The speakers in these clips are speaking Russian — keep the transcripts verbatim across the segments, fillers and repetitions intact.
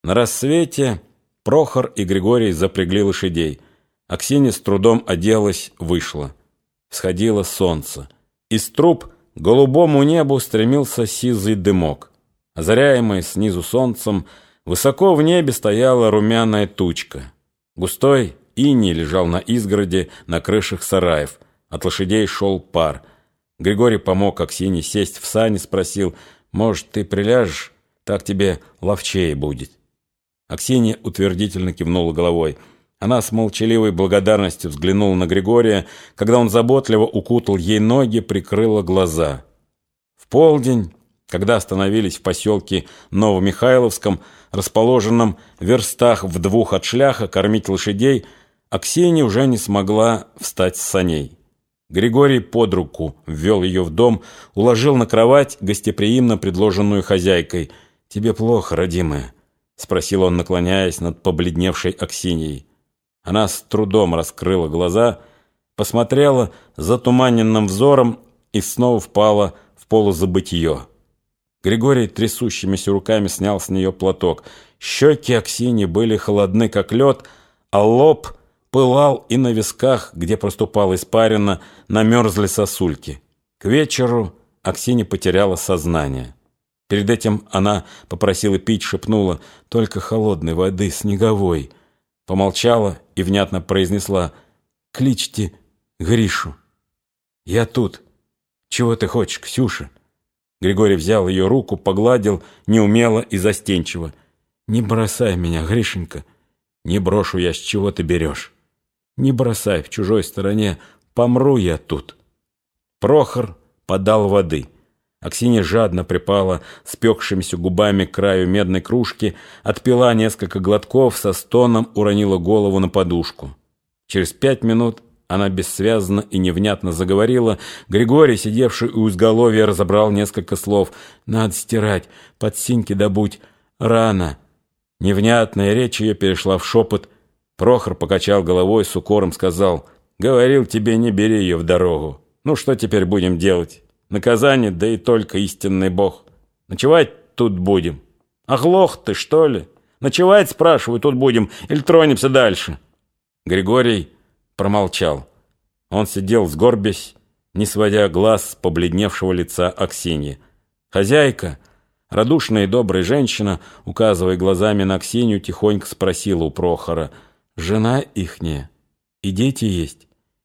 На рассвете Прохор и Григорий запрягли лошадей. Аксинья с трудом оделась, вышла. Всходило солнце. Из труб к голубому небу стремился сизый дымок. Озаряемый снизу солнцем, высоко в небе стояла румяная тучка. Густой иней лежал на изгороди, на крышах сараев. От лошадей шел пар. Григорий помог Аксинье сесть в сани, спросил: «Может, ты приляжешь? Так тебе ловчее будет». Аксинья утвердительно кивнула головой. Она с молчаливой благодарностью взглянула на Григория, когда он заботливо укутал ей ноги, прикрыла глаза. В полдень, когда остановились в поселке Новомихайловском, расположенном в верстах в двух от шляха, кормить лошадей, Аксинья уже не смогла встать с саней. Григорий под руку ввел ее в дом, уложил на кровать, гостеприимно предложенную хозяйкой. «Тебе плохо, родимая?» — спросил он, наклоняясь над побледневшей Аксиньей. Она с трудом раскрыла глаза, посмотрела затуманенным взором и снова впала в полузабытье. Григорий трясущимися руками снял с нее платок. Щеки Аксиньи были холодны, как лед, а лоб пылал, и на висках, где проступала испарина, намерзли сосульки. К вечеру Аксинья потеряла сознание. Перед этим она попросила пить, шепнула: «Только холодной воды, снеговой». Помолчала и внятно произнесла: «Кличьте Гришу». «Я тут. Чего ты хочешь, Ксюша?» Григорий взял ее руку, погладил неумело и застенчиво. «Не бросай меня, Гришенька». «Не брошу я, с чего ты берешь?» «Не бросай в чужой стороне, помру я тут». Прохор подал воды. Аксинья жадно припала спекшимися губами к краю медной кружки, отпила несколько глотков, со стоном уронила голову на подушку. Через пять минут она бессвязно и невнятно заговорила. Григорий, сидевший у изголовья, разобрал несколько слов. «Надо стирать, под синьки добудь, рано». Невнятная речь ее перешла в шепот. Прохор покачал головой, с укором сказал: «Говорил тебе, не бери ее в дорогу. Ну что теперь будем делать? Наказание, да и только истинный Бог. Ночевать тут будем. Оглох ты, что ли? Ночевать, спрашиваю, тут будем или тронемся дальше?» Григорий промолчал. Он сидел сгорбясь, не сводя глаз с побледневшего лица Аксиньи. Хозяйка, радушная и добрая женщина, указывая глазами на Аксинью, тихонько спросила у Прохора: «Жена ихняя? И дети есть?»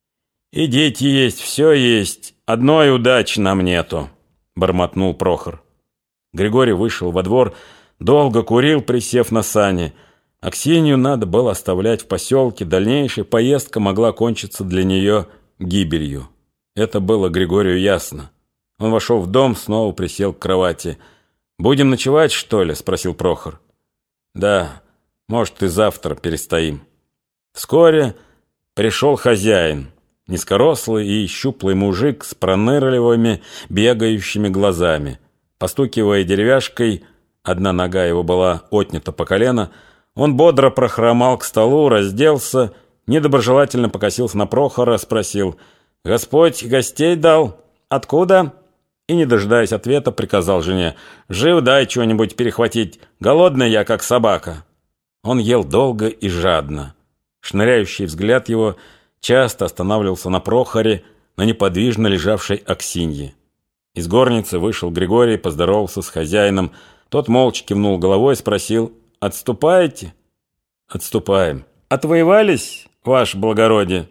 «И дети есть, все есть. Одной удачи нам нету», — бормотнул Прохор. Григорий вышел во двор, долго курил, присев на сани. Аксинью надо было оставлять в поселке, дальнейшая поездка могла кончиться для нее гибелью. Это было Григорию ясно. Он вошел в дом, снова присел к кровати. «Будем ночевать, что ли?» — спросил Прохор. «Да, может, и завтра перестоим». Вскоре пришел хозяин. Низкорослый и щуплый мужик с пронырливыми, бегающими глазами. Постукивая деревяшкой, одна нога его была отнята по колено, он бодро прохромал к столу, разделся, недоброжелательно покосился на Прохора, спросил: «Господь гостей дал? Откуда?» И, не дожидаясь ответа, приказал жене: «Жив дай чего-нибудь перехватить, голодный я, как собака». Он ел долго и жадно. Шныряющий взгляд его часто останавливался на Прохоре, на неподвижно лежавшей Аксинье. Из горницы вышел Григорий, поздоровался с хозяином. Тот молча кивнул головой и спросил: «Отступаете?» «Отступаем». «Отвоевались, ваше благородие?»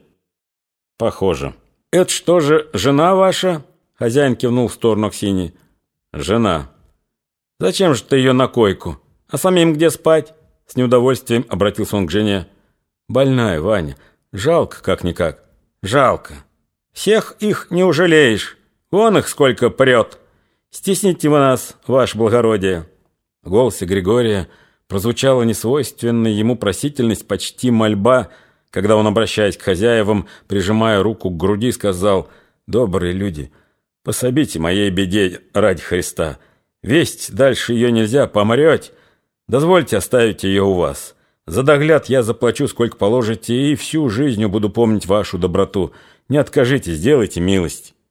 «Похоже». «Это что же, жена ваша?» Хозяин кивнул в сторону Аксиньи. «Жена». «Зачем же ты ее на койку? А самим где спать?» С неудовольствием обратился он к жене. «Больная, Ваня. Жалко как-никак». «Жалко. Всех их не ужалеешь. Вон их сколько прет. Стесните вы нас, ваше благородие». В голосе Григория прозвучала несвойственная ему просительность, почти мольба, когда он, обращаясь к хозяевам, прижимая руку к груди, сказал: «Добрые люди, пособите моей беде ради Христа. Весть дальше ее нельзя, помрете. Дозвольте оставить ее у вас. За догляд я заплачу, сколько положите, и всю жизнь буду помнить вашу доброту. Не откажите, сделайте милость».